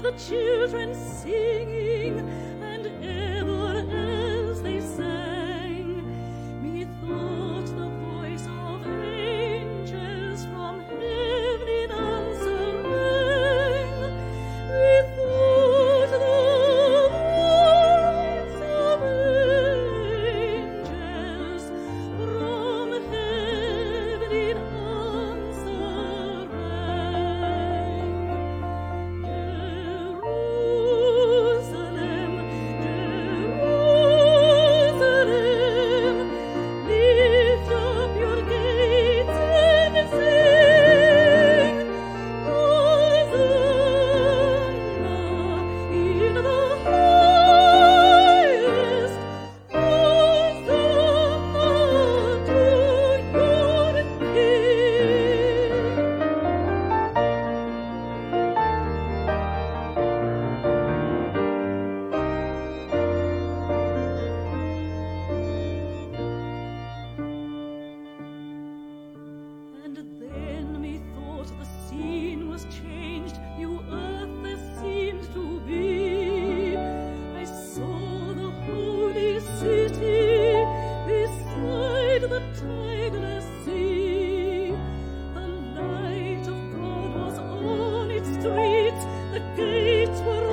the children singing, and ever as they sang, methought the voice of angels from heaven in answer rang. Methought the voice of angels from heaven in answer rang. Jerusalem, Jerusalem, lift up your gates and sing, Hosanna in the highest, Hosanna to your King. And then methought the scene was changed, new earth there seemed to be. I saw the holy city beside the tideless sea. The light of God was on its streets, the gates were